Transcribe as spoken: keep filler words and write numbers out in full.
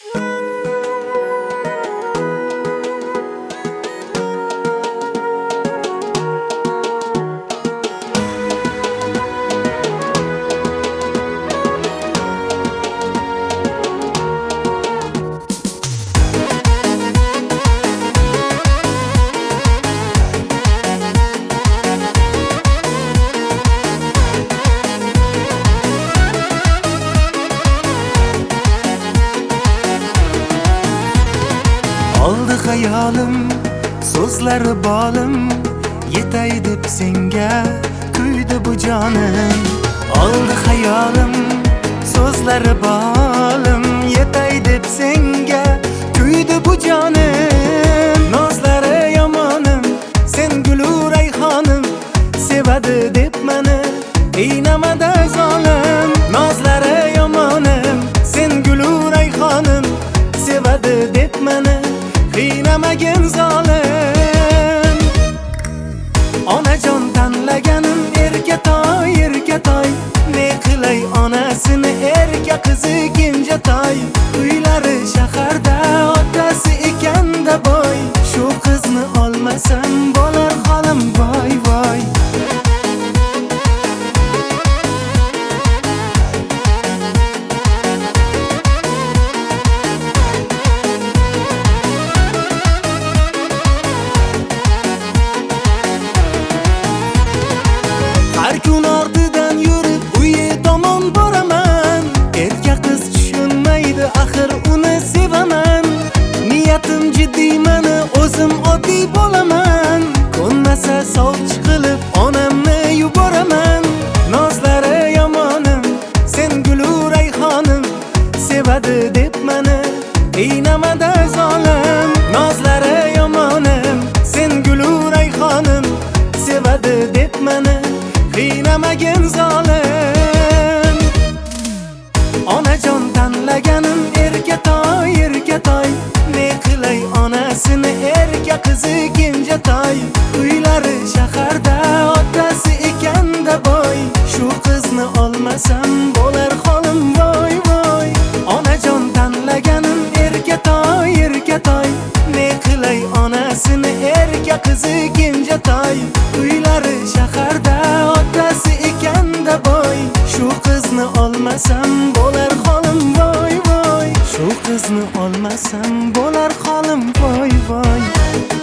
Oldi hayolim, so'zlari bolim, yetay deb senga kuydi bu jonim. Oldi hayolim, so'zlari bolim, yetay deb senga kuydi bu jonim. Nozlari yomonim, sen gulu rayhonim, sevadi deb meni qiynamada zolim. Nozlari yomonim, sen gulu rayhonim, sevadi deb meni qiynamagin zolim. Onajon tanlaganim erkatoy, erkatoy, ne qilay onasini erka qizi kenjatoy. Uylari shaharda otasi ekanda boy, shu qizni olmasam bo'lar holim voy voy. Har kun ortidan yurib uyi tomon boraman. Erka qiz tushunmaydi, axir uni sevaman. Niyatim jiddiy, meni o'zim oddiy bo'laman. Ko'nmasa sovchi qilib onamni yuboraman. Nozlari yomonim, sen gulu rayhonim, sevadi deb meni qiynamada zolim. Nozlari yomonim, sen gulu rayhonim, sevadi deb meni qiynamagin zolim. Onajon tanlaganim erkatoy, erkatoy, ne qilay onasini erka qizi kenjatoy. Uylari shaharda otasi ekanda boy, shu qizni olmasam bo'lar holim voy voy. Onajon tanlaganim erkatoy, erkatoy, ne qilay onasini erka qizi kenjatoy. Uylari shaharda otasi ekanda boy, shu qizni olmasam bo'lar holim voy voy. Shu qizni olmasam bo'lar holim voy voy.